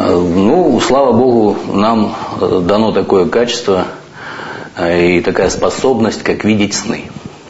Ну, слава Богу, нам дано такое качество и такая способность, как видеть сны.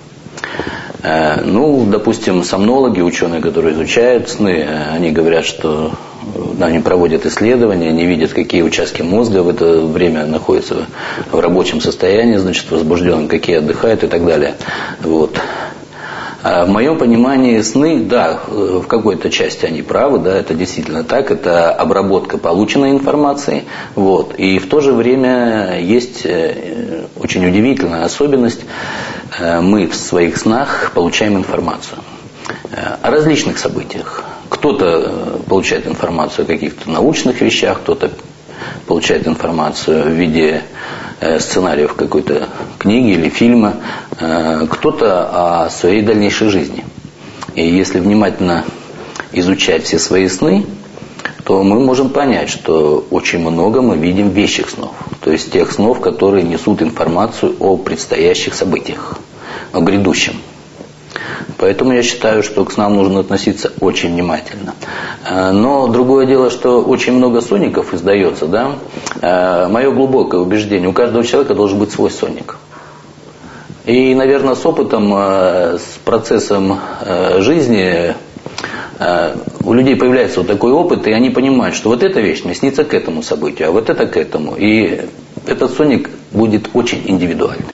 Ну, допустим, сомнологи, ученые, которые изучают сны, они говорят, что они проводят исследования, они видят, какие участки мозга в это время находятся в рабочем состоянии, значит, возбужденном, какие отдыхают и так далее. Вот. В моем понимании сны, да, в какой-то части они правы, да, это действительно так, это обработка полученной информации, вот, и в то же время есть очень удивительная особенность, мы в своих снах получаем информацию о различных событиях. Кто-то получает информацию о каких-то научных вещах, кто-то получает информацию в виде сценариев какой-то книги или фильма, кто-то о своей дальнейшей жизни. И если внимательно изучать все свои сны, то мы можем понять, что очень много мы видим вещих снов. То есть тех снов, которые несут информацию о предстоящих событиях, о грядущем. Поэтому я считаю, что к снам нужно относиться очень внимательно. Но другое дело, что очень много сонников издается, да. Мое глубокое убеждение, у каждого человека должен быть свой сонник. И, наверное, с опытом, с процессом жизни у людей появляется вот такой опыт, и они понимают, что вот эта вещь мне снится к этому событию, а вот это к этому. И этот сонник будет очень индивидуальный.